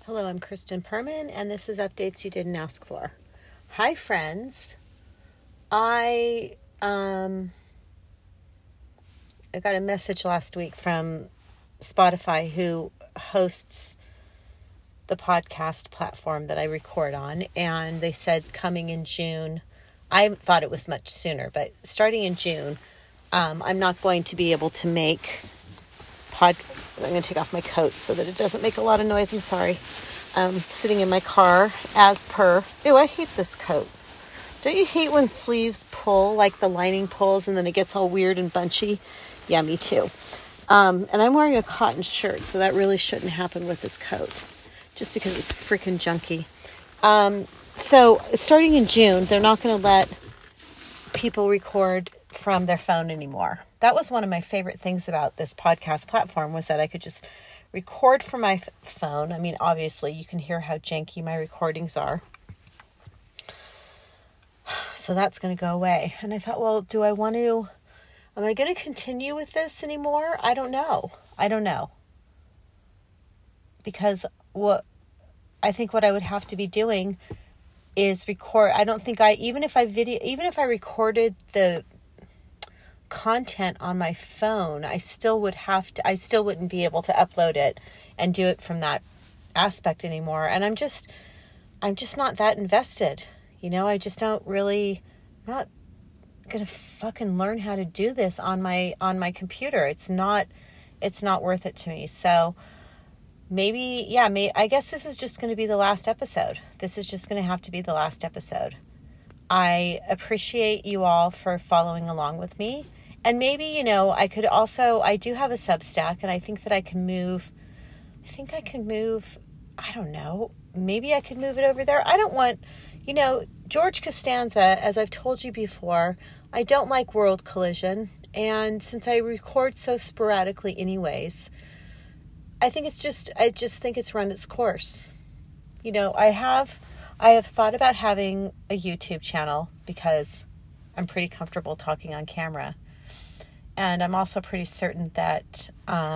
Hello, I'm Kristen Perman, and this is Updates You Didn't Ask For. Hi, friends. I got a message last week from Spotify, who hosts the podcast platform that I record on, and they said coming in June. I thought it was much sooner, but starting in June, I'm not going to be able to make I'm going to take off my coat so that it doesn't make a lot of noise. I'm sorry. Sitting in my car as per. Ew, I hate this coat. Don't you hate when sleeves pull, like the lining pulls and then it gets all weird and bunchy? Yeah, me too. And I'm wearing a cotton shirt, so that really shouldn't happen with this coat, just because it's freaking junky. So starting in June, they're not going to let people record from their phone anymore. That was one of my favorite things about this podcast platform, was that I could just record from my phone. I mean, obviously you can hear how janky my recordings are. So that's going to go away. And I thought, well, am I going to continue with this anymore? I don't know. Because I think what I would have to be doing is record. I don't think even if I recorded the content on my phone, I still wouldn't be able to upload it and do it from that aspect anymore. And I'm just not that invested. I just don't really, I'm not going to fucking learn how to do this on my computer. It's not worth it to me. So I guess this is just going to be the last episode. This is just going to have to be the last episode. I appreciate you all for following along with me. And maybe, I do have a Substack, and I think that I can move, I don't know, maybe I could move it over there. I don't want, George Costanza, as I've told you before, I don't like world collision. And since I record so sporadically anyways, I just think it's run its course. I have thought about having a YouTube channel because I'm pretty comfortable talking on camera. And I'm also pretty certain that,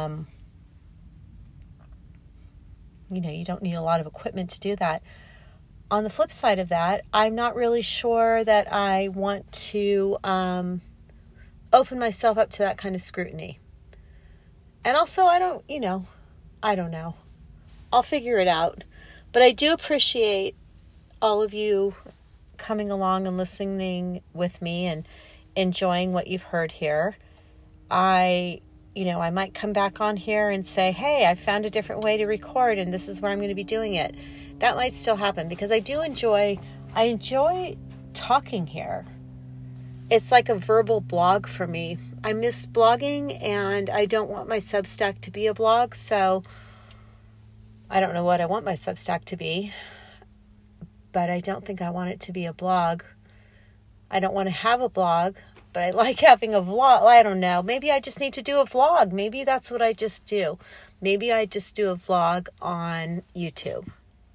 you don't need a lot of equipment to do that. On the flip side of that, I'm not really sure that I want to open myself up to that kind of scrutiny. And also, I don't know. I'll figure it out. But I do appreciate all of you coming along and listening with me and enjoying what you've heard here. I might come back on here and say, hey, I found a different way to record and this is where I'm going to be doing it. That might still happen because I enjoy talking here. It's like a verbal blog for me. I miss blogging, and I don't want my Substack to be a blog, so I don't know what I want my Substack to be, but I don't think I want it to be a blog. I don't want to have a blog, but I like having a vlog. I don't know. Maybe I just need to do a vlog. Maybe that's what I just do. Maybe I just do a vlog on YouTube.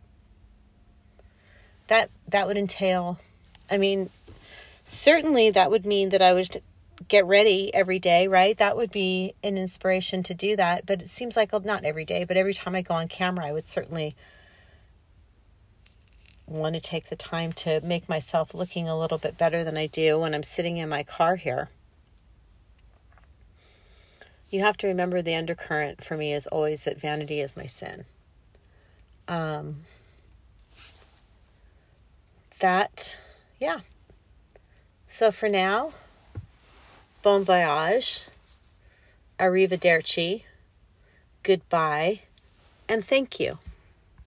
That would entail, certainly that would mean that I would get ready every day, right? That would be an inspiration to do that. But it seems like, not every day, but every time I go on camera, I would certainly want to take the time to make myself looking a little bit better than I do when I'm sitting in my car here. You have to remember the undercurrent for me is always that vanity is my sin. So for now, bon voyage, arrivederci, goodbye, and thank you.